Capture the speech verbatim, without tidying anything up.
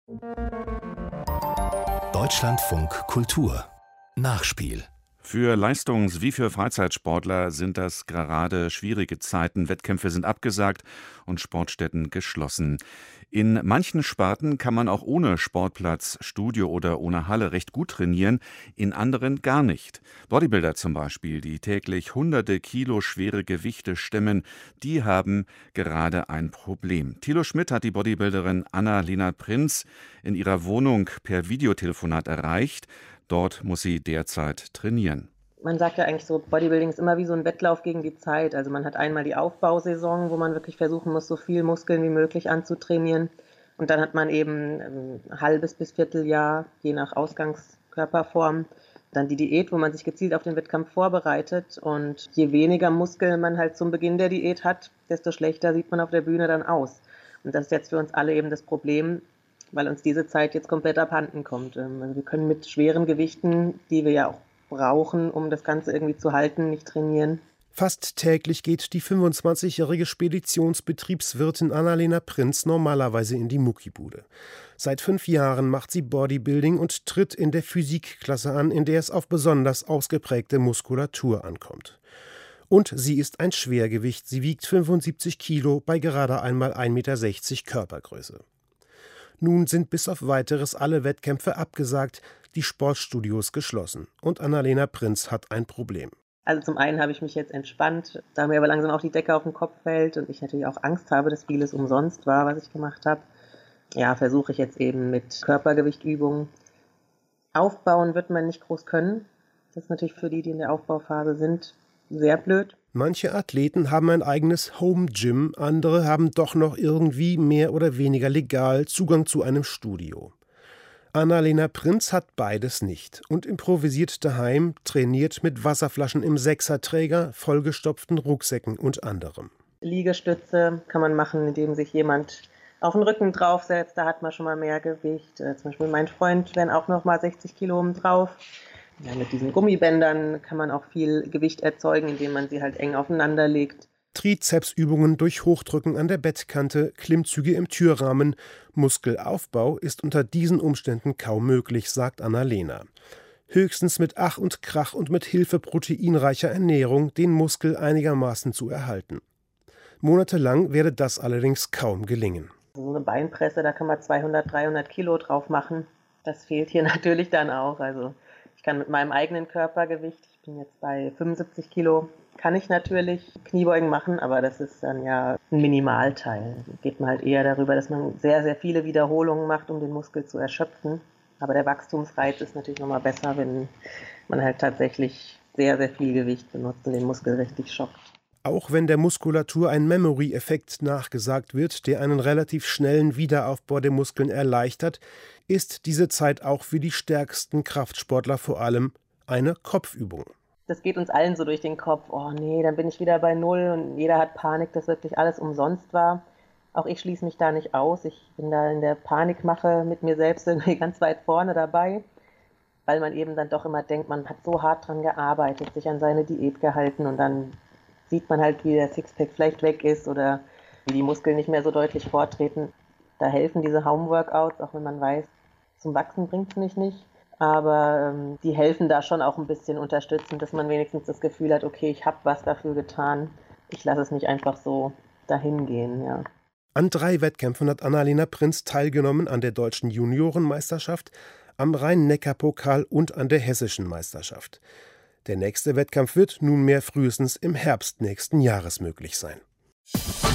Deutschlandfunk Kultur Nachspiel. Für Leistungs- wie für Freizeitsportler sind das gerade schwierige Zeiten. Wettkämpfe sind abgesagt und Sportstätten geschlossen. In manchen Sparten kann man auch ohne Sportplatz, Studio oder ohne Halle recht gut trainieren, in anderen gar nicht. Bodybuilder zum Beispiel, die täglich hunderte Kilo schwere Gewichte stemmen, die haben gerade ein Problem. Thilo Schmidt hat die Bodybuilderin Anna-Lena Prinz in ihrer Wohnung per Videotelefonat erreicht. Dort muss sie derzeit trainieren. Man sagt ja eigentlich so, Bodybuilding ist immer wie so ein Wettlauf gegen die Zeit. Also man hat einmal die Aufbausaison, wo man wirklich versuchen muss, so viel Muskeln wie möglich anzutrainieren. Und dann hat man eben ein halbes bis Vierteljahr, je nach Ausgangskörperform, dann die Diät, wo man sich gezielt auf den Wettkampf vorbereitet. Und je weniger Muskeln man halt zum Beginn der Diät hat, desto schlechter sieht man auf der Bühne dann aus. Und das ist jetzt für uns alle eben das Problem, weil uns diese Zeit jetzt komplett abhanden kommt. Also wir können mit schweren Gewichten, die wir ja auch brauchen, um das Ganze irgendwie zu halten, nicht trainieren. Fast täglich geht die fünfundzwanzigjährige Speditionsbetriebswirtin Anna-Lena Prinz normalerweise in die Muckibude. Seit fünf Jahren macht sie Bodybuilding und tritt in der Physikklasse an, in der es auf besonders ausgeprägte Muskulatur ankommt. Und sie ist ein Schwergewicht. Sie wiegt fünfundsiebzig Kilo bei gerade einmal ein Meter sechzig Körpergröße. Nun sind bis auf Weiteres alle Wettkämpfe abgesagt, die Sportstudios geschlossen. Und Anna-Lena Prinz hat ein Problem. Also zum einen habe ich mich jetzt entspannt, da mir aber langsam auch die Decke auf den Kopf fällt und ich natürlich auch Angst habe, dass vieles umsonst war, was ich gemacht habe. Ja, versuche ich jetzt eben mit Körpergewichtübungen. Aufbauen wird man nicht groß können. Das ist natürlich für die, die in der Aufbauphase sind, sehr blöd. Manche Athleten haben ein eigenes Home-Gym, andere haben doch noch irgendwie mehr oder weniger legal Zugang zu einem Studio. Anna-Lena Prinz hat beides nicht und improvisiert daheim, trainiert mit Wasserflaschen im Sechserträger, vollgestopften Rucksäcken und anderem. Liegestütze kann man machen, indem sich jemand auf den Rücken draufsetzt, da hat man schon mal mehr Gewicht. Zum Beispiel mein Freund wären auch noch mal sechzig Kilo oben drauf. Ja, mit diesen Gummibändern kann man auch viel Gewicht erzeugen, indem man sie halt eng aufeinander legt. Trizepsübungen durch Hochdrücken an der Bettkante, Klimmzüge im Türrahmen. Muskelaufbau ist unter diesen Umständen kaum möglich, sagt Anna-Lena. Höchstens mit Ach und Krach und mit Hilfe proteinreicher Ernährung den Muskel einigermaßen zu erhalten. Monatelang werde das allerdings kaum gelingen. So eine Beinpresse, da kann man zweihundert, dreihundert Kilo drauf machen. Das fehlt hier natürlich dann auch. Also ich kann mit meinem eigenen Körpergewicht, ich bin jetzt bei fünfundsiebzig Kilo, kann ich natürlich Kniebeugen machen, aber das ist dann ja ein Minimalteil. Geht man halt eher darüber, dass man sehr, sehr viele Wiederholungen macht, um den Muskel zu erschöpfen. Aber der Wachstumsreiz ist natürlich nochmal besser, wenn man halt tatsächlich sehr, sehr viel Gewicht benutzt und den Muskel richtig schockt. Auch wenn der Muskulatur ein Memory-Effekt nachgesagt wird, der einen relativ schnellen Wiederaufbau der Muskeln erleichtert, ist diese Zeit auch für die stärksten Kraftsportler vor allem eine Kopfübung. Das geht uns allen so durch den Kopf, oh nee, dann bin ich wieder bei Null und jeder hat Panik, dass wirklich alles umsonst war. Auch ich schließe mich da nicht aus, ich bin da in der Panikmache mit mir selbst irgendwie ganz weit vorne dabei, weil man eben dann doch immer denkt, man hat so hart dran gearbeitet, sich an seine Diät gehalten und dann sieht man halt, wie der Sixpack vielleicht weg ist oder wie die Muskeln nicht mehr so deutlich vortreten. Da helfen diese Home-Workouts, auch wenn man weiß, zum Wachsen bringt es mich nicht. Aber ähm, die helfen da schon auch ein bisschen unterstützend, dass man wenigstens das Gefühl hat, okay, ich habe was dafür getan. Ich lasse es nicht einfach so dahin gehen, ja. An drei Wettkämpfen hat Anna-Lena Prinz teilgenommen, an der deutschen Juniorenmeisterschaft, am Rhein-Neckar-Pokal und an der hessischen Meisterschaft. Der nächste Wettkampf wird nunmehr frühestens im Herbst nächsten Jahres möglich sein.